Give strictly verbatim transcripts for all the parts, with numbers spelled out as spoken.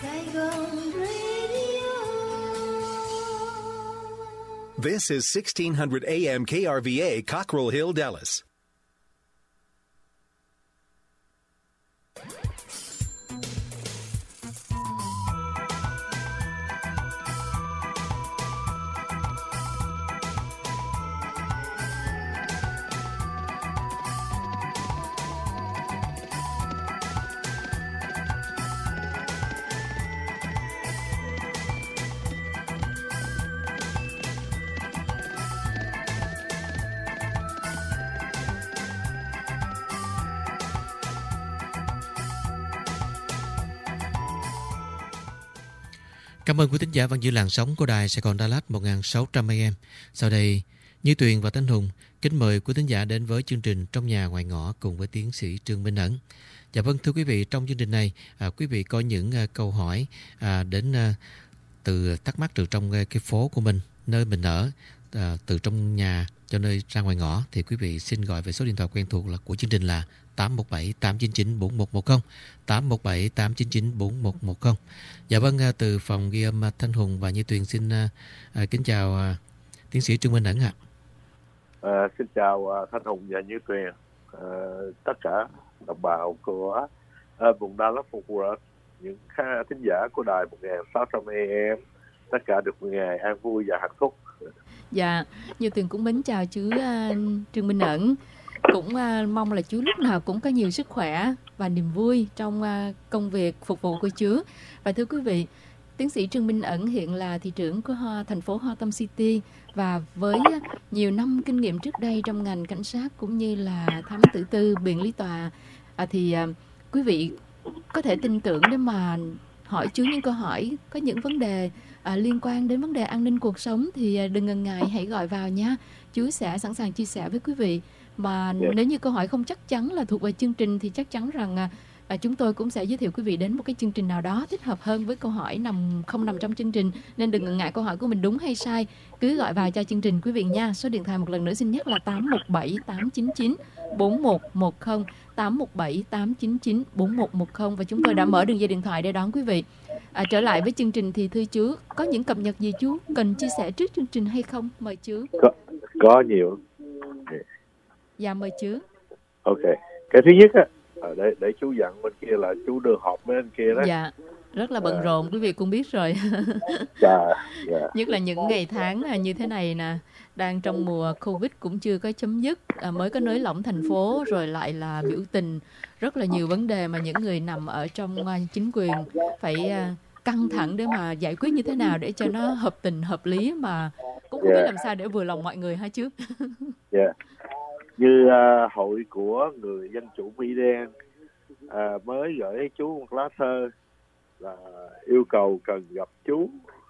Saigon Radio. This is sixteen hundred A M K R V A, Cockrell Hill, Dallas. Cảm ơn quý thính giả vẫn giữ làn sóng của đài Sài Gòn Đà Lạt một nghìn sáu trăm A M. Sau đây, Như Tuyền và Thanh Hùng kính mời quý thính giả đến với chương trình Trong Nhà Ngoài Ngõ cùng với tiến sĩ Trương Minh Ẩn. Dạ vâng, thưa quý vị, trong chương trình này, à, quý vị có những à, câu hỏi à, đến à, từ thắc mắc từ trong à, cái phố của mình, nơi mình ở, à, từ trong nhà cho nơi ra ngoài ngõ, thì quý vị xin gọi về số điện thoại quen thuộc là của chương trình là tám một bảy tám chín chín bốn một một không, tám một bảy tám chín chín bốn một một không. Dạ vâng, từ phòng ghi âm Thanh Hùng và Như Tuyền xin à, kính chào à, tiến sĩ Trương Minh Ẩn ạ. À, xin chào à, Thanh Hùng và Như Tuyền, à, tất cả đồng bào của à, vùng Dallas Fort Worth, những thính giả của đài một nghìn sáu trăm A M, tất cả được một ngày an vui và hạnh phúc. Dạ, Như Tuyền cũng mến chào chú uh, Trương Minh Ẩn. Cũng uh, mong là chú lúc nào cũng có nhiều sức khỏe và niềm vui trong uh, công việc phục vụ của chú. Và thưa quý vị, tiến sĩ Trương Minh Ẩn hiện là thị trưởng của uh, thành phố Hotham City, và với uh, nhiều năm kinh nghiệm trước đây trong ngành cảnh sát cũng như là thám tử tư, biện lý tòa, uh, thì uh, quý vị có thể tin tưởng để mà hỏi chú những câu hỏi, có những vấn đề à, liên quan đến vấn đề an ninh cuộc sống thì à, đừng ngần ngại, hãy gọi vào nha. Chú sẽ sẵn sàng chia sẻ với quý vị. Mà yeah. nếu như câu hỏi không chắc chắn là thuộc về chương trình thì chắc chắn rằng à, à, chúng tôi cũng sẽ giới thiệu quý vị đến một cái chương trình nào đó thích hợp hơn với câu hỏi nằm không nằm trong chương trình. Nên đừng ngần ngại câu hỏi của mình đúng hay sai, cứ gọi vào cho chương trình quý vị nha. Số điện thoại một lần nữa xin nhắc là tám một bảy tám chín chín bốn một một không, tám một bảy tám chín chín bốn một một không, và chúng tôi đã mở đường dây điện thoại để đón quý vị. À, trở lại với chương trình thì thưa chú, có những cập nhật gì chú cần chia sẻ trước chương trình hay không? Mời chú. Có, có nhiều. Dạ, mời chú. Ok. Cái thứ nhất á, để để chú dặn bên kia là chú đưa họp với anh kia đó. Dạ, rất là bận à. rộn, quý vị cũng biết rồi. Dạ, dạ. Nhất là những ngày tháng như thế này nè, đang trong mùa Covid cũng chưa có chấm dứt, à, mới có nới lỏng thành phố, rồi lại là biểu tình, rất là nhiều vấn đề mà những người nằm ở trong uh, chính quyền phải uh, căng thẳng để mà giải quyết như thế nào để cho nó hợp tình, hợp lý, mà cũng không yeah. biết làm sao để vừa lòng mọi người hả chứ. Yeah. Như uh, hội của người dân chủ Mỹ đen uh, mới gửi chú một lá thơ là yêu cầu cần gặp chú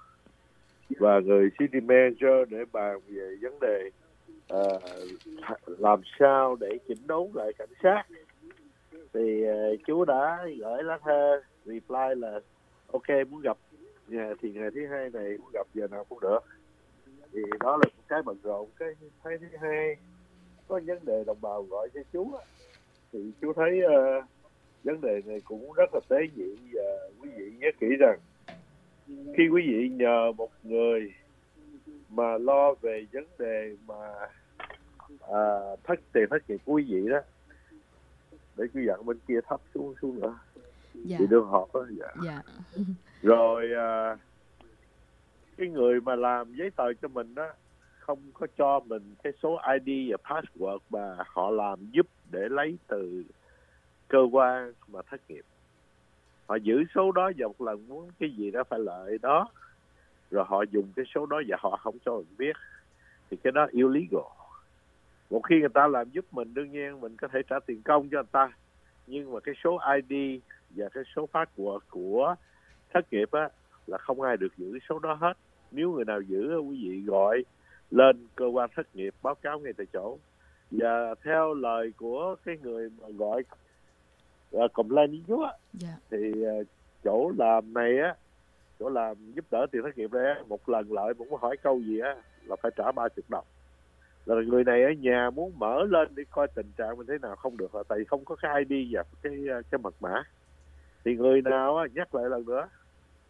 và người city manager để bàn về vấn đề uh, làm sao để chỉnh đốn lại cảnh sát. Thì uh, chú đã gửi lá thơ reply là ok, muốn gặp nhà thì ngày thứ hai này muốn gặp giờ nào cũng được. Thì đó là một cái bận rộn. Cái thấy thứ hai có vấn đề đồng bào gọi cho chú á, thì chú thấy uh, vấn đề này cũng rất là tế nhị, và quý vị nhớ kỹ rằng khi quý vị nhờ một người mà lo về vấn đề mà à, thất tiền thất nghiệp của quý vị đó, để chú dặn bên kia thấp xuống xuống nữa. Dạ. Thì đưa họp đó. Dạ. Dạ. Rồi à, cái người mà làm giấy tờ cho mình đó không có cho mình cái số I D và password mà họ làm giúp để lấy từ cơ quan mà thất nghiệp. Họ giữ số đó và một lần muốn cái gì đó phải lợi đó, rồi họ dùng cái số đó và họ không cho mình biết, thì cái đó illegal. Một khi người ta làm giúp mình, đương nhiên mình có thể trả tiền công cho người ta, nhưng mà cái số I D và cái số password của thất nghiệp á là không ai được giữ số đó hết. Nếu người nào giữ, quý vị gọi lên cơ quan thất nghiệp báo cáo ngay tại chỗ. Và theo lời của cái người mà gọi uh, complain với chú á, yeah. thì uh, chỗ làm này á, chỗ làm giúp đỡ tiền thất nghiệp đây á, một lần lợi cũng có hỏi câu gì á là phải trả ba mươi đồng. Là người này ở nhà muốn mở lên để coi tình trạng mình thế nào không được, là tại vì không có cái I D và cái cái mật mã. Thì người nào á, nhắc lại lần nữa,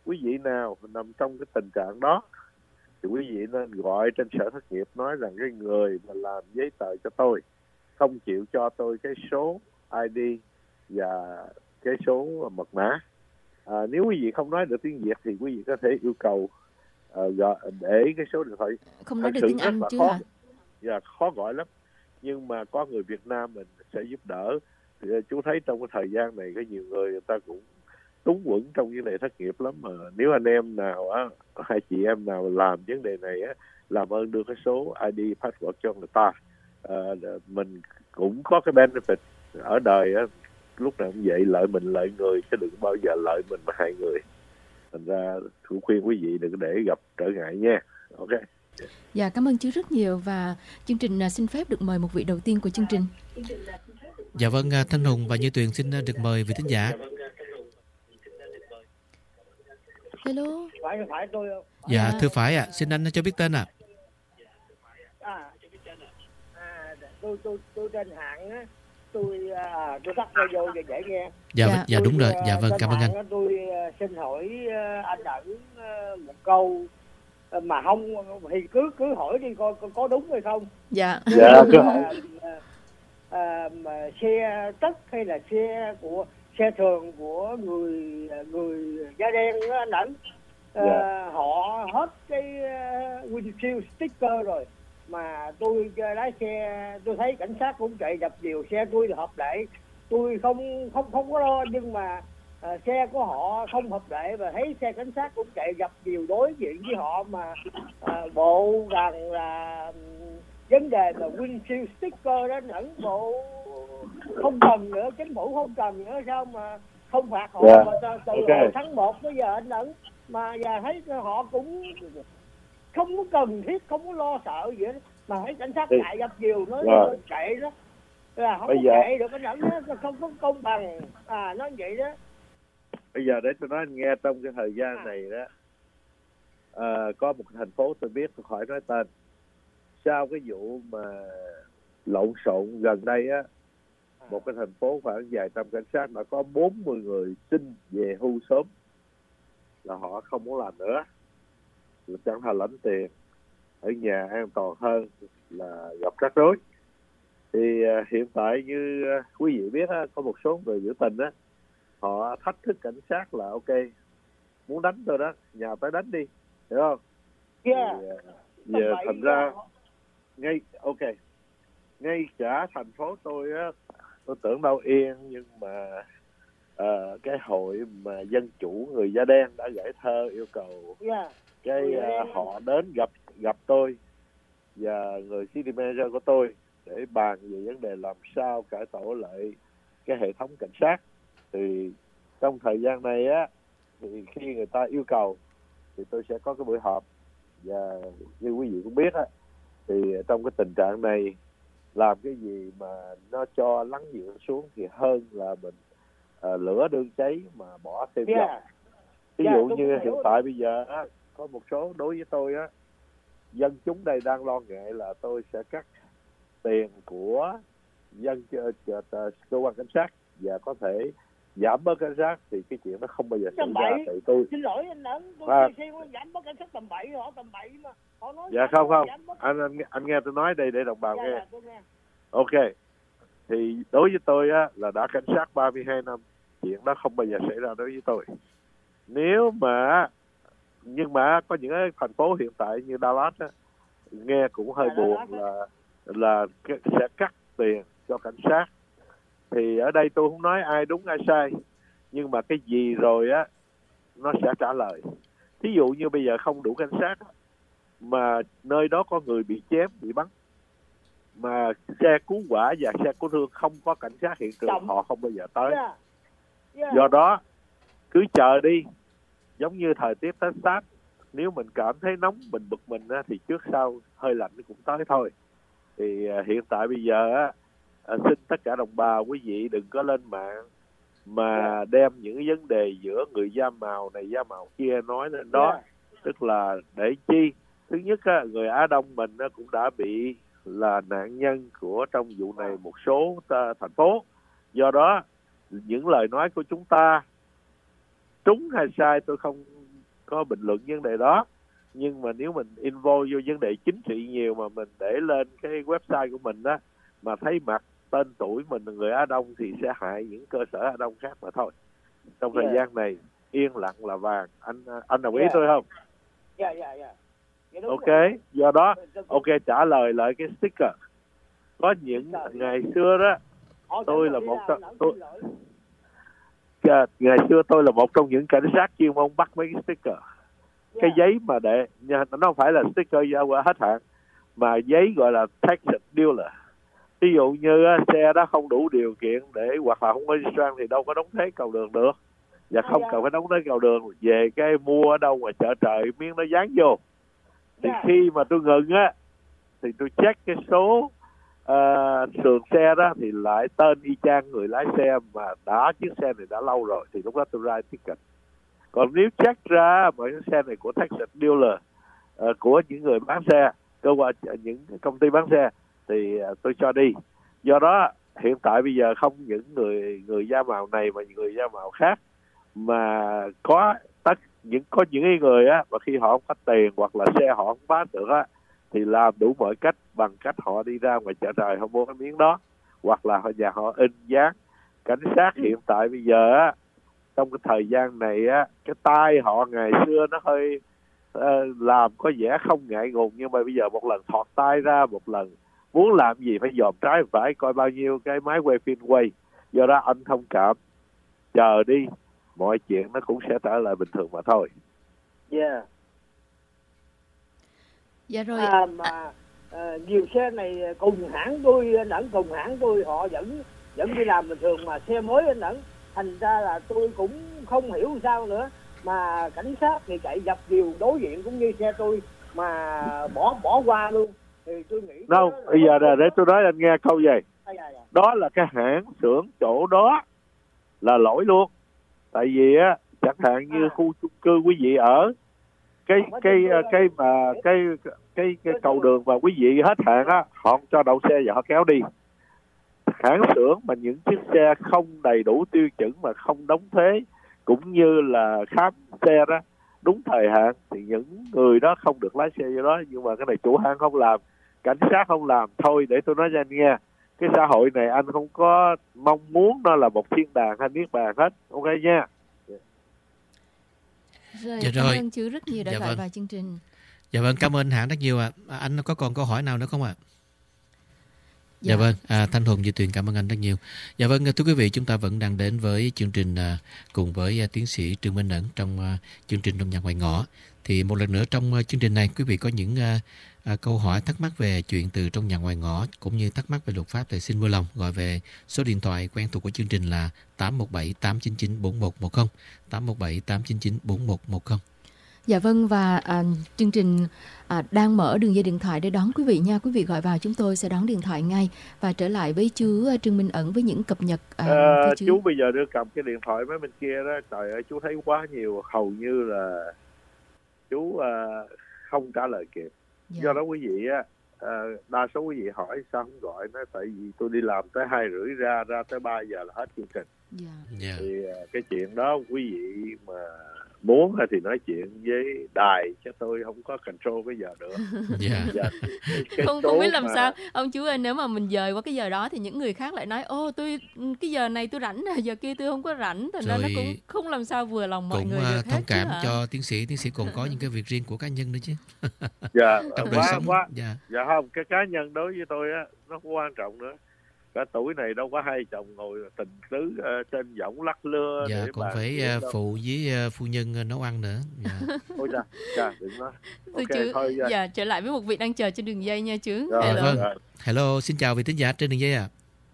quý vị nào nằm trong cái tình trạng đó thì quý vị nên gọi trên sở thất nghiệp nói rằng cái người mà làm giấy tờ cho tôi không chịu cho tôi cái số i đê và cái số mật mã. À, nếu quý vị không nói được tiếng Việt thì quý vị có thể yêu cầu uh, gọi, để cái số điện thoại. Không nói Thật được sự tiếng rất Anh là chứ khó, hả? dạ, khó gọi lắm. Nhưng mà có người Việt Nam mình sẽ giúp đỡ. Thì chú thấy trong cái thời gian này có nhiều người người ta cũng túng quẫn trong vấn đề thất nghiệp lắm, mà nếu anh em nào á, hai chị em nào làm vấn đề này á, làm ơn đưa cái số i đê password cho người ta. À, mình cũng có cái benefit ở đời á, lúc nào cũng vậy, lợi mình lợi người chứ đừng bao giờ lợi mình mà hại người. Thành ra cũng khuyên quý vị đừng để gặp trở ngại nha. Ok. Dạ, cảm ơn chú rất nhiều, và chương trình xin phép được mời một vị đầu tiên của chương trình. Dạ vâng, Thanh Hùng và Như Tuyền xin được mời vị thính giả. Hello. Phải phải tôi không? Dạ, Dạ. thưa phải ạ, à. Xin anh cho biết tên ạ. À. À, tôi tôi tôi tên Hạng á, tôi à, tôi tắt radio cho dễ nghe. Dạ, Dạ. dạ đúng rồi, dạ vâng, Tên cảm ơn Hạng anh. á, tôi à, xin hỏi à, anh Ẩn à, một câu à, mà không thì cứ cứ hỏi đi coi có, có đúng hay không. Dạ. Dạ, cứ hỏi. À, à, à, mà xe tất hay là xe của xe thường của người người da đen á anh Ẩn, à, Dạ. họ hết cái uh, windshield sticker rồi, mà tôi uh, lái xe tôi thấy cảnh sát cũng chạy dập dìu xe tôi là hợp lệ, tôi không không không có lo, nhưng mà uh, xe của họ không hợp lệ và thấy xe cảnh sát cũng chạy dập dìu đối diện với họ, mà uh, bộ rằng là um, vấn đề mà windshield sticker đó ẩn bộ không cần nữa, chính phủ không cần nữa, sao mà không phạt họ. Yeah. Mà từ, từ Okay. hồi tháng một tới giờ anh ẩn mà giờ thấy họ cũng không có cần thiết, không có lo sợ gì hết, mà thấy cảnh sát Thì- chạy dập dìu nói Rồi. chạy đó là không Bây có giờ- chạy được, anh ẩn đó không có công bằng, à nói vậy đó. Bây giờ để tôi nói anh nghe, trong cái thời gian này đó, à, có một thành phố tôi biết, tôi khỏi nói tên. Sau cái vụ mà lộn xộn gần đây á, một cái thành phố khoảng vài trăm cảnh sát đã có bốn mươi người xin về hưu sớm, là họ không muốn làm nữa, là chẳng thà lãnh tiền ở nhà an toàn hơn là gặp rắc rối. Thì à, hiện tại như à, quý vị biết á, có một số người biểu tình á, họ thách thức cảnh sát là ok, muốn đánh tôi đó, nhà tới đánh đi, hiểu không? Yeah. Thì, à, giờ thành ra ngay ok, ngay cả thành phố tôi á, tôi tưởng đâu yên, nhưng mà à, cái hội mà dân chủ người da đen đã gửi thơ yêu cầu Yeah. cái Người da à, đen. họ đến gặp gặp tôi và người city manager của tôi để bàn về vấn đề làm sao cải tổ lại cái hệ thống cảnh sát. Thì trong thời gian này á, thì khi người ta yêu cầu thì tôi sẽ có cái buổi họp, và như quý vị cũng biết á, thì trong cái tình trạng này làm cái gì mà nó cho lắng dịu xuống thì hơn là mình à, lửa đương cháy mà bỏ thêm dầu. Yeah. Ví Yeah, dụ tôi như cũng hiểu. hiện tại bây giờ á, có một số đối với tôi á, dân chúng đây đang lo ngại là tôi sẽ cắt tiền của dân ch- ch- ch- cơ quan cảnh sát và có thể giảm bớt cảnh sát, thì cái chuyện đó không bao giờ xảy Tầm ra. bậy. Thì tôi Xin lỗi anh Ấn, tôi À. xem giảm bớt cảnh sát tầm bậy, họ tầm bậy mà họ nói dạ giảm không bớt- không giảm bớt- anh anh, anh nghe tôi nói đây để đồng bào Dạ, nghe. dạ, tôi nghe. Ok, thì đối với tôi á, là đã cảnh sát ba mươi hai năm, chuyện đó không bao giờ xảy ra đối với tôi. Nếu mà nhưng mà có những cái thành phố hiện tại như Dallas á, nghe cũng hơi À, buồn Dallas á. là là cái- sẽ cắt tiền cho cảnh sát. Thì ở đây tôi không nói ai đúng ai sai, nhưng mà cái gì rồi á nó sẽ trả lời. Thí dụ như bây giờ không đủ cảnh sát á, mà nơi đó có người bị chém, bị bắn, mà xe cứu hỏa và xe cứu thương không có cảnh sát hiện trường, Chậm. họ không bao giờ tới. Yeah. Yeah. Do đó cứ chờ đi, giống như thời tiết Texas, nếu mình cảm thấy nóng mình bực mình á, thì trước sau hơi lạnh cũng tới thôi. Thì à, hiện tại bây giờ á, à, xin tất cả đồng bào quý vị đừng có lên mạng mà đem những cái vấn đề giữa người da màu này da màu kia nói lên đó. Yeah. Tức là để chi, thứ nhất á, người Á Đông mình á, cũng đã bị là nạn nhân của trong vụ này một số ta, thành phố. Do đó những lời nói của chúng ta trúng hay sai tôi không có bình luận vấn đề đó. Nhưng mà nếu mình involve vô vấn đề chính trị nhiều mà mình để lên cái website của mình đó mà thấy mặt tên tuổi mình là người Á Đông thì sẽ hại những cơ sở Á Đông khác mà thôi. Trong thời Yeah. gian này yên lặng là vàng. Anh anh đồng ý Yeah. tôi không? Dạ dạ dạ. Dạ, đúng Ok, rồi. do đó Tôi- ok trả lời lại cái sticker. Có những ngày xưa đó Họ tôi dẫn là đi một làm, trong- lỡ tôi- xin lỗi. Dạ, ngày xưa tôi là một trong những cảnh sát chuyên môn bắt mấy cái sticker. Cái Dạ. giấy mà để nha, nó không phải là sticker giao qua hết hạn mà giấy gọi là taxed dealer. Ví dụ như á, xe đó không đủ điều kiện để hoặc là không có register thì đâu có đóng thuế cầu đường được, và không cần phải đóng thuế cầu đường, về cái mua ở đâu ngoài chợ trời miếng nó dán vô. Thì Dạ. khi mà tôi ngừng á thì tôi check cái số uh, sườn xe đó thì lại tên y chang người lái xe mà đã chiếc xe này đã lâu rồi, thì lúc đó tôi write ticket. Còn nếu check ra mà cái xe này của taxi dealer, uh, của những người bán xe, cơ quan những công ty bán xe thì uh, tôi cho đi. Do đó hiện tại bây giờ không những người người da màu này mà người da màu khác mà có tất những có những cái người á mà khi họ không có tiền hoặc là xe họ không bán được á thì làm đủ mọi cách, bằng cách họ đi ra ngoài chợ trời họ mua cái miếng đó, hoặc là họ nhà họ in dán. Cảnh sát hiện tại bây giờ á, trong cái thời gian này á, cái tay họ ngày xưa nó hơi uh, làm có vẻ không ngại ngùng, nhưng mà bây giờ một lần thọt tay ra một lần, muốn làm gì phải dòm trái phải coi bao nhiêu cái máy quay phim quay. Do đó anh thông cảm, chờ đi, mọi chuyện nó cũng sẽ trở lại bình thường mà thôi. Dạ. Dạ rồi. À, mà à, nhiều xe này cùng hãng tôi anh ẩn cùng hãng tôi họ vẫn vẫn đi làm bình thường, mà xe mới anh ẩn, thành ra là tôi cũng không hiểu sao nữa mà cảnh sát thì chạy dập điều đối diện cũng như xe tôi mà bỏ bỏ qua luôn. Thì tôi nghĩ Đâu, đó là- bây giờ là để tôi nói anh nghe câu gì. À, dạ, dạ. Đó là cái hãng xưởng chỗ đó là lỗi luôn. Tại vì á, chẳng hạn như À. khu chung cư quý vị ở, cái cái cái mà cái cái cái cầu đường mà quý vị hết hạn á, họ không cho đậu xe và họ kéo đi. Hãng xưởng mà những chiếc xe không đầy đủ tiêu chuẩn mà không đóng thuế cũng như là khám xe đó đúng thời hạn thì những người đó không được lái xe vô đó. Nhưng mà cái này chủ hãng không làm, cảnh sát không làm, thôi để tôi nói cho anh nghe, cái xã hội này anh không có mong muốn nó là một thiên đàng hay niết bàn hết. Ok nha. Rồi, Dạ cảm rồi. ơn chú rất nhiều đã Dạ gọi vâng. vào chương trình. Dạ vâng, cảm ơn hãng rất nhiều ạ. À, anh có còn câu hỏi nào nữa không ạ? Dạ, vâng, à, Thanh Hùng Duy Tuyền cảm ơn anh rất nhiều. Dạ vâng, thưa quý vị, chúng ta vẫn đang đến với chương trình à, cùng với à, tiến sĩ Trương Minh Ẩn trong à, chương trình Trong Nhà Ngoài Ngõ. Thì một lần nữa trong à, chương trình này, quý vị có những à, à, câu hỏi thắc mắc về chuyện từ trong nhà ngoài ngõ cũng như thắc mắc về luật pháp thì xin vui lòng gọi về số điện thoại quen thuộc của chương trình là tám một bảy tám chín chín bốn một một không, tám một bảy tám chín chín bốn một một không. Dạ vâng, và à, chương trình à, đang mở đường dây điện thoại để đón quý vị nha. Quý vị gọi vào chúng tôi sẽ đón điện thoại ngay. Và trở lại với chú à, Trương Minh Ẩn với những cập nhật. À, À, thưa chú. chú. bây giờ đưa cầm cái điện thoại mấy bên kia đó, trời ơi chú thấy quá nhiều, hầu như là chú à, không trả lời kịp. Dạ. Do đó quý vị á, à, đa số quý vị hỏi sao không gọi, nói tại vì tôi đi làm tới hai rưỡi ra ra tới ba giờ là hết chương trình. Dạ. Dạ. Thì à, cái chuyện đó quý vị mà muốn thì nói chuyện với đài, chứ tôi không có control cái giờ nữa. Dạ. Dạ. Cái Không, số không biết làm mà- sao ông chú ơi, nếu mà mình dời qua cái giờ đó thì những người khác lại nói ô tôi cái giờ này tôi rảnh, giờ kia tôi không có rảnh, thành ra nó Rồi cũng không làm sao vừa lòng mọi Cũng người à, được hết thông cảm chứ hả? cho tiến sĩ, tiến sĩ còn có những cái việc riêng của cá nhân nữa chứ. Dạ, Trong đời quá sống. quá. Dạ. Dạ không, cái cá nhân đối với tôi á nó cũng quan trọng nữa. Cả tuổi này đâu có hai chồng ngồi tình tứ uh, trên võng lắc lưa Dạ, để còn bàn phải chuyện à, đâu. phụ với à, phu nhân à, nấu ăn nữa. Dạ. Ôi cha, cha đừng nói. Thưa Ok, chú, thôi dạ. dạ, trở lại với một vị đang chờ trên đường dây nha chú. Rồi, Hello. vâng. rồi. Hello, xin chào vị thính giả trên đường dây ạ.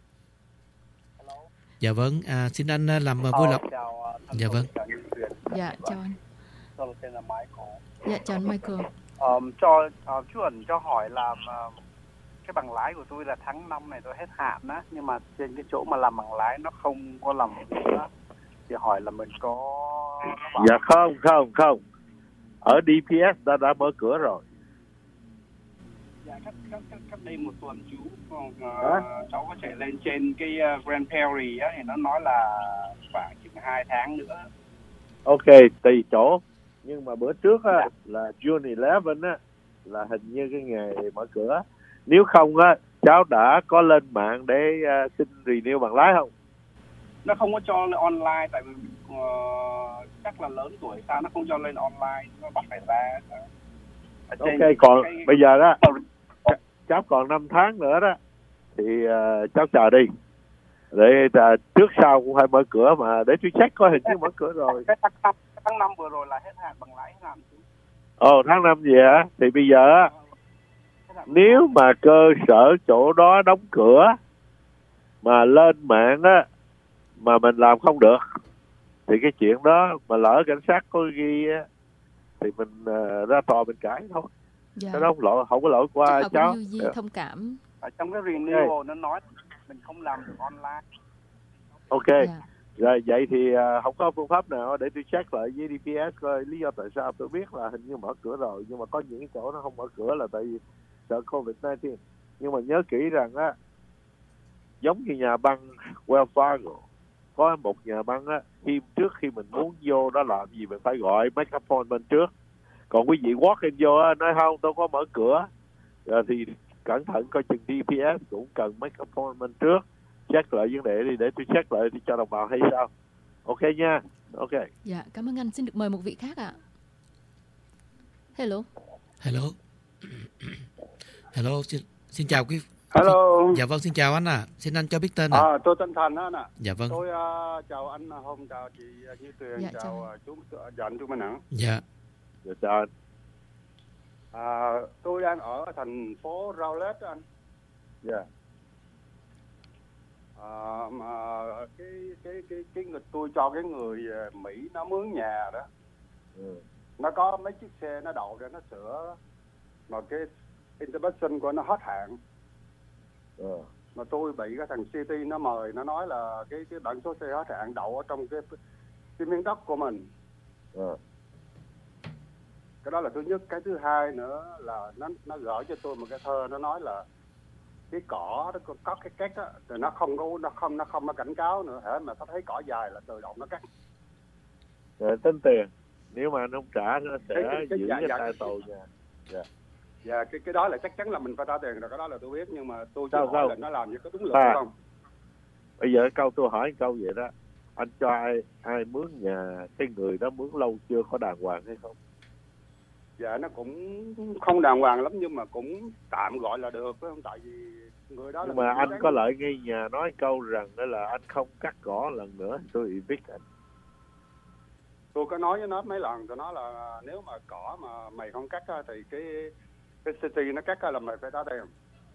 Dạ vâng, à, xin anh à, làm à, vui lòng. Dạ vâng. Dạ, chào anh. Tôi tên là Michael. Dạ, chào anh Michael. Um, cho uh, chú ẩn cho hỏi là uh, cái bằng lái của tôi là tháng năm này tôi hết hạn á, nhưng mà trên cái chỗ mà làm bằng lái nó không có làm nữa, thì hỏi là mình có nó bảo Dạ không, không, không. Ở đê pê ét đã đã mở cửa rồi. dạ, cách, cách, cách, cách đây một tuần chú còn, uh, Hả? cháu có chạy lên trên cái uh, Grand Prairie á, thì nó nói là khoảng chừng hai tháng nữa. Ok, tùy chỗ. Nhưng mà bữa trước á là June eleven á là hình như cái ngày mở cửa. Nếu không á, cháu đã có lên mạng để uh, xin renew bằng lái không? Nó không có cho lên online tại vì uh, chắc là lớn tuổi sao nó không cho lên online, nó bắt phải ra. Ok, còn cái... bây giờ đó cháu còn năm tháng nữa đó thì uh, cháu chờ đi. Để uh, trước sau cũng phải mở cửa mà để tôi check coi hình như mở cửa rồi. Cái tháng năm, tháng năm vừa rồi là hết hạn bằng lái hết hạn. Ồ, tháng năm gì hả? Thì bây giờ nếu mà cơ sở chỗ đó đóng cửa mà lên mạng á mà mình làm không được thì cái chuyện đó mà lỡ cảnh sát có ghi á thì mình uh, ra tòa mình cãi thôi. Dạ. Cái đó không lỗi, không có lỗi qua chắc cháu. Di thông cảm. Ở trong cái renewal nó nói mình không làm được online. Ok. Dạ. Rồi vậy thì uh, không có phương pháp nào để tôi check lại với đê pê ét coi lý do tại sao. Tôi biết là hình như mở cửa rồi nhưng mà có những cái chỗ nó không mở cửa là tại vì sợ covid mười chín. Nhưng mà nhớ kỹ rằng á, giống như nhà băng Wells Fargo, có một nhà băng á, khi trước khi mình muốn vô đó làm gì mình phải gọi make appointment trước. Còn quý vị walk in vô á, nói không tôi có mở cửa, rồi thì cẩn thận coi chừng đê pê ét cũng cần make appointment trước. Check lại vấn đề đi để tôi check lại thì cho đồng bào hay sao. Ok nha. Ok. Dạ, cảm ơn anh. Xin được mời một vị khác ạ. Hello. Hello. Hello, xin, xin chào quý. Hello. Dạ vâng, xin chào anh ạ. À. Xin anh cho biết tên ạ. À. À, tôi tên Thành á anh ạ. Dạ vâng. Tôi uh, chào anh Hùng, chào chị Như Tuyền, dạ, chào, chào uh, chú dạ, anh chú Minh Hằng. Dạ. Dạ chào anh. À, tôi đang ở thành phố Rowlett anh. Dạ. À, mà cái cái cái cái người tôi cho cái người Mỹ nó mướn nhà đó. Ừ. Nó có mấy chiếc xe nó đậu ra nó sửa mà cái inspection của nó hết hạn. Ừ. Mà tôi bị cái thằng City nó mời, nó nói là cái cái bản số xe hết hạn đậu ở trong cái cái miếng đất của mình. Ừ. Cái đó là thứ nhất. Cái thứ hai nữa là nó nó gửi cho tôi một cái thơ, nó nói là cái cỏ nó có cái két á, rồi nó không có nó không nó không có cảnh cáo nữa, hễ mà nó thấy cỏ dài là tự động nó cắt. Rồi tính tiền, nếu mà anh không trả nó sẽ cái, cái, cái, giữ dạ, cái dạ, tai tù nha. Dạ. Dạ cái cái đó là chắc chắn là mình phải trả tiền rồi, cái đó là tôi biết, nhưng mà tôi chỉ sao, hỏi sao? là nó làm như có đúng luật à, không. Bây giờ câu tôi hỏi câu vậy đó, anh cho ai ai mướn nhà, cái người đó mướn lâu chưa, có đàng hoàng hay không? Dạ nó cũng không đàng hoàng lắm nhưng mà cũng tạm gọi là được, phải không? Tại vì người đó nhưng là mà anh đáng... có lợi nghi nhà nói câu rằng đó là anh không cắt cỏ lần nữa tôi evict anh. Tôi có nói với nó mấy lần, tôi nói là nếu mà cỏ mà mày không cắt thì cái cái city nó cắt là mày phải trả tiền.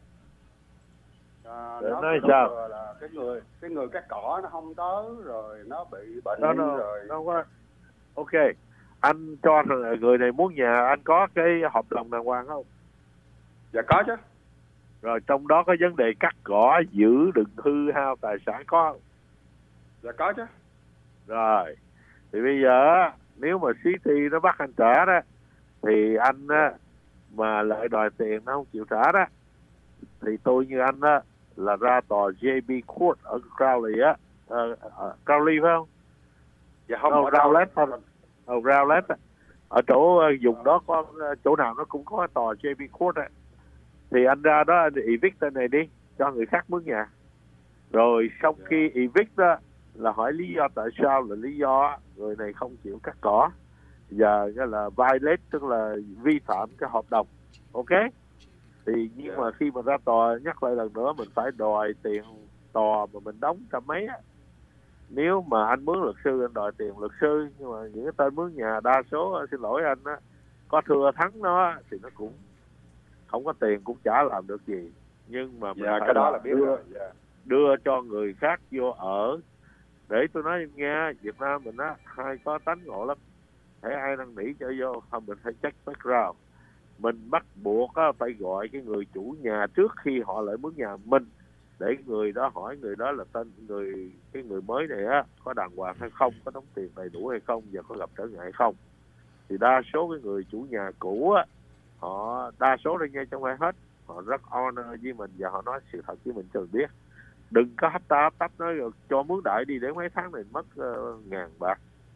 À, nó nói sao là cái người cái người cắt cỏ nó không tới rồi nó bị bệnh đó, nó, rồi nó có... Ok, anh cho người này muốn nhà, anh có cái hợp đồng đàng hoàng không? Dạ có chứ. Rồi trong đó có vấn đề cắt cỏ giữ đừng hư hao tài sản có không? Dạ có chứ. Rồi thì bây giờ nếu mà City nó bắt anh trả đó thì anh á, mà lại đòi tiền nó không chịu trả đó thì tôi như anh á là ra tòa J B Court ở Crowley á, uh, uh, Crowley phải không? Dạ không, ở Rowlett thôi. Ở Rowlett á, ở chỗ uh, vùng đó có uh, chỗ nào nó cũng có tòa J B Court á, thì anh ra đó anh evict tên này đi cho người khác mướn nhà, rồi sau yeah. khi evict đó là hỏi lý do tại sao, là lý do người này không chịu cắt cỏ, giờ cái là violate tức là vi phạm cái hợp đồng. Ok, thì nhưng yeah. mà khi mà ra tòa nhắc lại lần nữa mình phải đòi tiền tòa mà mình đóng trăm mấy á. Nếu mà anh mướn luật sư anh đòi tiền luật sư, nhưng mà những cái tên mướn nhà đa số xin lỗi anh á, có thua thắng nó thì nó cũng không có tiền cũng chả làm được gì, nhưng mà mình yeah, phải cái đó là biết đưa, rồi. Yeah. đưa cho người khác vô ở. Để tôi nói em nghe, Việt Nam mình á hay có tánh ngộ lắm, thấy ai năn nỉ cho vô không mình phải check background. Mình bắt buộc á, phải gọi cái người chủ nhà trước khi họ lại mướn nhà mình, để người đó hỏi người đó là tên người cái người mới này á có đàng hoàng hay không, có đóng tiền đầy đủ hay không, và có gặp trở ngại hay không. Thì đa số cái người chủ nhà cũ á, họ đa số đây nha, trong ai hết, họ rất honor với mình và họ nói sự thật với mình cho mình biết. Đừng có hấp ta hấp tấp nói rồi cho mướn đại đi để mấy tháng này mất uh, ngàn bạc.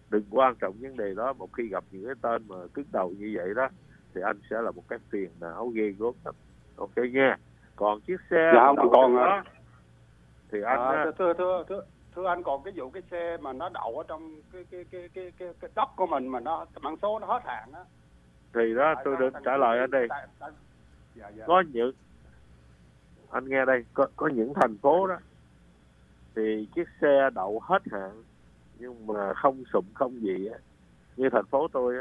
đừng quan trọng vấn đề đó. Một khi gặp những cái tên mà cứng đầu như vậy đó thì anh sẽ là một cái phiền não ghê gớm lắm. Ok nha. Còn chiếc xe dạ, không còn đó à. thì anh À, á, thưa, thưa, thưa, thưa anh, còn cái vụ cái xe mà nó đậu ở trong cái cái cái cái cái, cái đất của mình mà nó mã số nó hết hạn á, thì đó tôi định trả lời anh đây. tại- tại- dạ, dạ. Có những anh nghe đây, có có những thành phố đó thì chiếc xe đậu hết hạn nhưng mà không sụm không gì á, như thành phố tôi á,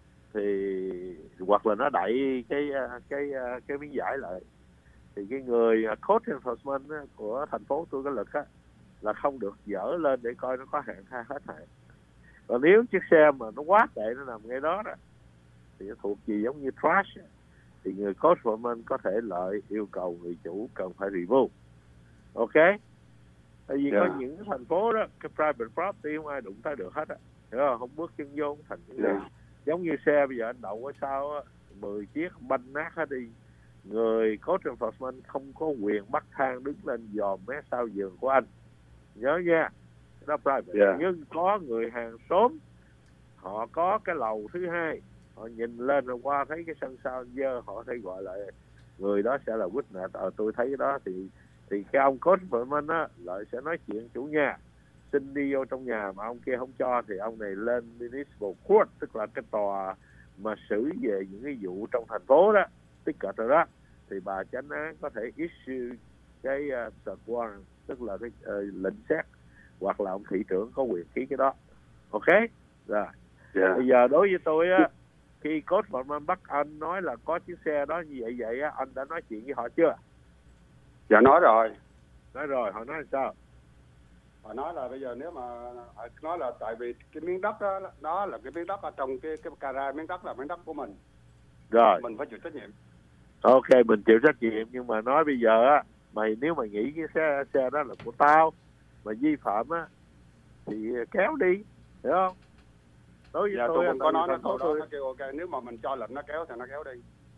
thì hoặc là nó đẩy cái cái cái miếng vải lại, thì cái người code enforcement á, của thành phố tôi cái lực á là không được dỡ lên để coi nó có hạn hay hết hạn. Còn nếu chiếc xe mà nó quá tệ, nó nằm ngay đó đó thì nó thuộc gì giống như trash á, thì người code enforcement có thể lợi yêu cầu người chủ cần phải remove. Ok. Tại vì Yeah. có những thành phố đó cái private property không ai đụng tới được hết á, hiểu không? Không bước chân vô không thành cái Yeah. gì. Giống như xe bây giờ anh đậu ở sau á, mười chiếc banh nát hết đi, người code enforcement không có quyền bắt thang đứng lên dòm mé sau giường của anh. Nhớ nha, đó private. Yeah. Nhưng có người hàng xóm, họ có cái lầu thứ hai, họ nhìn lên rồi qua thấy cái sân sau dơ, họ thấy gọi lại người đó sẽ là witness. Ờ, tôi thấy cái đó thì thì cái ông code enforcement á lại sẽ nói chuyện chủ nhà, xin đi vô trong nhà mà ông kia không cho thì ông này lên municipal court, tức là cái tòa mà xử về những cái vụ trong thành phố đó, tích cận rồi đó, thì bà chánh án có thể issue cái uh, search warrant, tức là cái uh, lệnh xét, hoặc là ông thị trưởng có quyền ký cái đó. Ok rồi. Yeah. Bây giờ đối với tôi á, khi code enforcement bắt anh nói là có chiếc xe đó như vậy vậy á, anh đã nói chuyện với họ chưa? Dạ nói rồi. Nói rồi, họ nói sao? Họ nói là bây giờ nếu mà họ nói là tại vì cái miếng đất đó, đó là cái miếng đất ở trong cái cái cara, miếng đất là miếng đất của mình. Rồi. Mình phải chịu trách nhiệm. Ok, mình chịu trách nhiệm, nhưng mà nói bây giờ á, mày nếu mày nghĩ cái xe xe đó là của tao mà vi phạm á thì kéo đi, hiểu không? Đối với Dạ, tôi, tôi á, cũng có nói nó thành phố câu đó, tôi- nó kêu ok, nếu mà mình cho lệnh nó kéo thì nó kéo đi.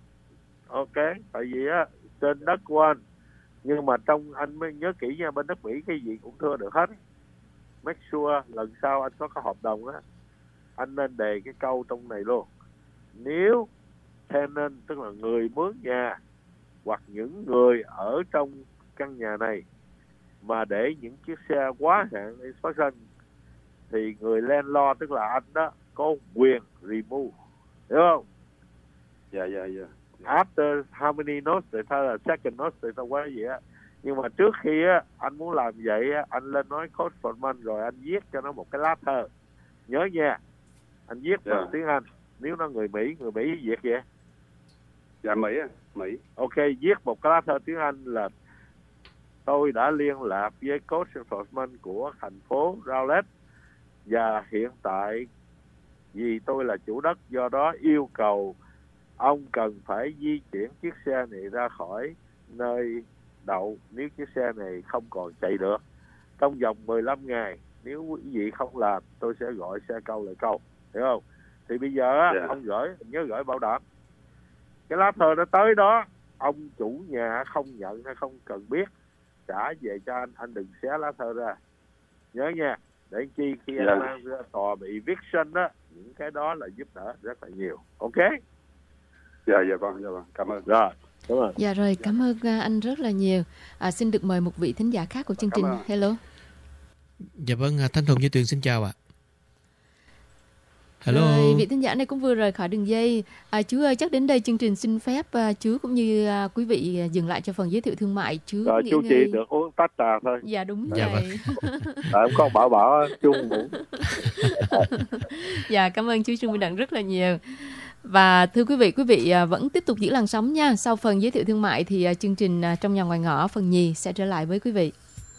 Ok, tại vì á trên đất của anh, nhưng mà trong anh mới nhớ kỹ nha, bên đất Mỹ cái gì cũng thưa được hết. Make sure lần sau anh có cái hợp đồng á, anh nên đề cái câu trong này luôn. Nếu tenant, tức là người mướn nhà hoặc những người ở trong căn nhà này mà để những chiếc xe quá hạn phát sinh thì người landlord, tức là anh đó, có quyền remove, hiểu không? Dạ, dạ, dạ. After how many notes thì thôi là second notes thì thôi quá gì á. Nhưng mà trước khi á anh muốn làm vậy á, anh lên nói code enforcement rồi anh viết cho nó một cái lá thơ. Nhớ nha, anh viết bằng Yeah. tiếng Anh. Nếu nó người Mỹ, người Mỹ viết vậy. Dạ, Mỹ á, Mỹ. Ok, viết một cái lá thơ tiếng Anh là tôi đã liên lạc với code enforcement của thành phố Rowlett và hiện tại vì tôi là chủ đất, do đó yêu cầu ông cần phải di chuyển chiếc xe này ra khỏi nơi đậu nếu chiếc xe này không còn chạy được trong vòng mười lăm ngày. Nếu quý vị không làm, tôi sẽ gọi xe câu lại câu, hiểu không? Thì bây giờ á, Yeah. ông gửi, nhớ gửi bảo đảm cái lá thơ nó tới đó, ông chủ nhà không nhận hay không cần biết, trả về cho anh, anh đừng xé lá thơ ra. Nhớ nha, để chi khi Yeah. anh mang ra tòa bị eviction đó, những cái đó là giúp đỡ rất là nhiều. Ok? Dạ, dạ vâng, dạ vâng, cảm ơn. Rồi, cảm ơn. Dạ rồi, cảm ơn à, anh rất là nhiều. À, xin được mời một vị thính giả khác của chương Cảm trình. ơn. Hello. Dạ vâng, à, Thanh Hùng Như Tuyền xin chào ạ. Hello. Rồi, vị thính giả này cũng vừa rời khỏi đường dây. À, chú ơi, chắc đến đây chương trình xin phép à, chú cũng như à, quý vị à, dừng lại cho phần giới thiệu thương mại. Chú Rồi nghỉ chú ngơi. chị được uống tách trà thôi. Dạ đúng Dạ vậy. Tại em con bảo bảo chú ngủ. Dạ, cảm ơn chú Trương Minh Đặng rất là nhiều. Và thưa quý vị, quý vị à, vẫn tiếp tục giữ làn sóng nha. Sau phần giới thiệu thương mại thì à, chương trình à, Trong Nhà Ngoài Ngõ phần nhì sẽ trở lại với quý vị.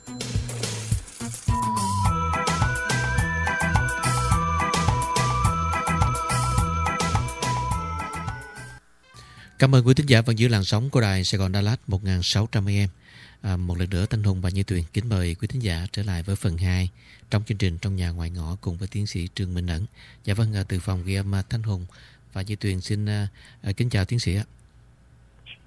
Cảm ơn quý thính giả vẫn giữ làn sóng của đài Sài Gòn Đà Lạt một nghìn sáu trăm A M. À, một lần nữa Thanh Hùng và Như Tuyền kính mời quý thính giả trở lại với phần hai trong chương trình Trong Nhà Ngoài Ngõ cùng với tiến sĩ Trương Minh Ẩn. Dạ vâng, à, từ phòng ghi âm à, Thanh Hùng và Như Tuyền xin à, à, kính chào tiến sĩ ạ.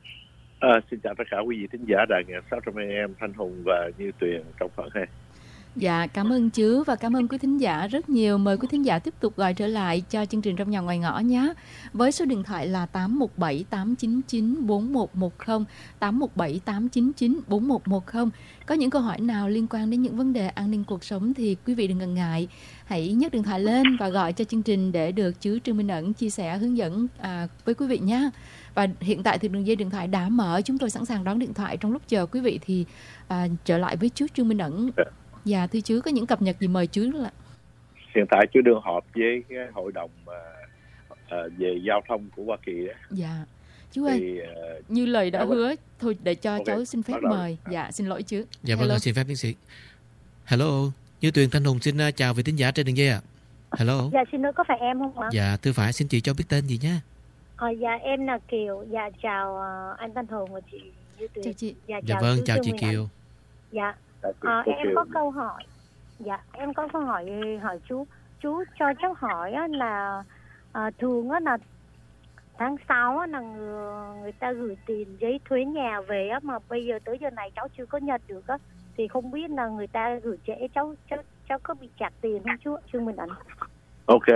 À, xin chào tất cả quý vị thính giả đài một nghìn sáu trăm A M, Thanh Hùng và Như Tuyền trong phần hai. Dạ, cảm ơn chứ và cảm ơn quý thính giả rất nhiều. Mời quý thính giả tiếp tục gọi trở lại cho chương trình Trong Nhà Ngoài Ngõ nhé. Với số điện thoại là tám một bảy tám chín chín bốn một một không, tám một bảy tám chín chín bốn một một không. Có những câu hỏi nào liên quan đến những vấn đề an ninh cuộc sống thì quý vị đừng ngần ngại. Hãy nhấc điện thoại lên và gọi cho chương trình để được chứ Trương Minh Ẩn chia sẻ hướng dẫn à, với quý vị nhé. Và hiện tại thì đường dây điện thoại đã mở, chúng tôi sẵn sàng đón điện thoại. Trong lúc chờ quý vị thì à, trở lại với chú Trương Minh Ẩn. Dạ thưa chú, có những cập nhật gì mời chú là hiện tại chú đương họp với cái hội đồng uh, uh, về giao thông của Hoa Kỳ đó. Dạ chú ơi, thì, uh, như lời đã hứa thôi để cho okay, cháu xin phép mời. Dạ xin lỗi chú. Dạ vâng, xin phép tiến sĩ. Hello, Như Tuyền, Thanh Hùng xin chào vị thính giả trên đường dây ạ. À. Hello. Dạ xin lỗi, có phải em không ạ? Dạ thưa phải, xin chị cho biết tên gì nhé. Ờ, dạ em là Kiều. Dạ chào uh, anh Thanh Hùng và chị Như Tuyền. Chào chị. Dạ, dạ vâng, chào chị Kiều. Anh. Dạ. À, em có câu hỏi. Dạ em có câu hỏi hỏi chú. Chú cho cháu hỏi á, là à, thường á, là tháng sáu á, là người, người ta gửi tiền giấy thuế nhà về á, mà bây giờ tới giờ này cháu chưa có nhận được á, thì không biết là người ta gửi trễ cháu cháu cháu có bị chặt tiền không chú Trương Minh Ẩn? Ok.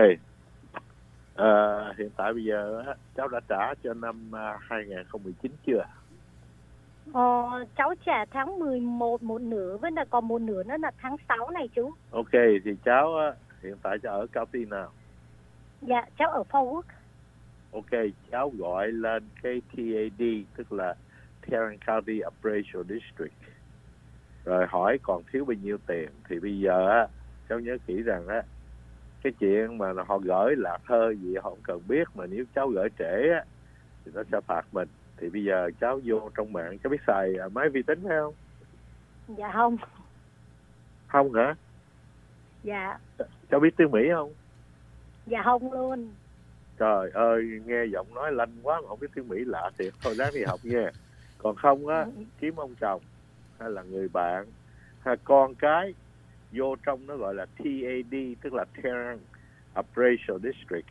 À, hiện tại bây giờ á, cháu đã trả cho năm hai không một chín chưa? Ờ, cháu trả tháng mười một một nửa, với là còn một nửa nữa là tháng sáu này chú. Ok, thì cháu á, hiện tại cháu ở county nào? Dạ, cháu ở Forward. Ok, cháu gọi lên cái T A D, tức là Tarrant County Appraisal District, rồi hỏi còn thiếu bao nhiêu tiền. Thì bây giờ á, cháu nhớ kỹ rằng á, cái chuyện mà họ gửi lạc thơ gì họ không cần biết, mà nếu cháu gửi trễ á, thì nó sẽ phạt mình. Thì bây giờ cháu vô trong mạng, cháu biết xài máy vi tính phải không? Dạ không. Không hả? Dạ. Cháu biết tiếng Mỹ không? Dạ không luôn. Trời ơi, nghe giọng nói lanh quá mà không biết tiếng Mỹ lạ thiệt. Thôi ráng đi học nha. Còn không á, kiếm ông chồng hay là người bạn hay con cái vô trong nó gọi là T A D, tức là Tarrant Appraisal District.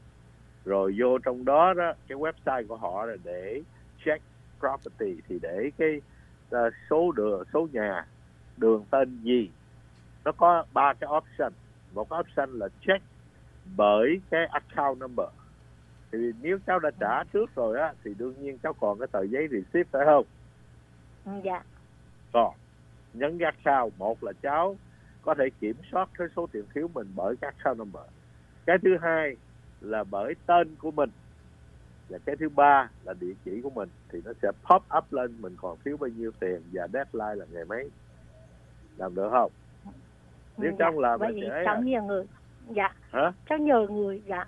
Rồi vô trong đó đó, cái website của họ là để check property, thì để cái uh, số đường, số nhà, đường tên gì. Nó có ba cái option. Một cái option là check bởi cái account number. Thì nếu cháu đã trả trước rồi á, thì đương nhiên cháu còn cái tờ giấy receipt phải không? Dạ. Còn nhấn cái account, một là cháu có thể kiểm soát cái số tiền thiếu mình bởi cái account number. Cái thứ hai là bởi tên của mình. Và cái thứ ba là địa chỉ của mình. Thì nó sẽ pop up lên mình còn thiếu bao nhiêu tiền và deadline là ngày mấy. Làm được không? Nếu dạ. cháu làm vậy trễ cháu nhờ người. Dạ. Hả? Cháu nhờ người. Dạ.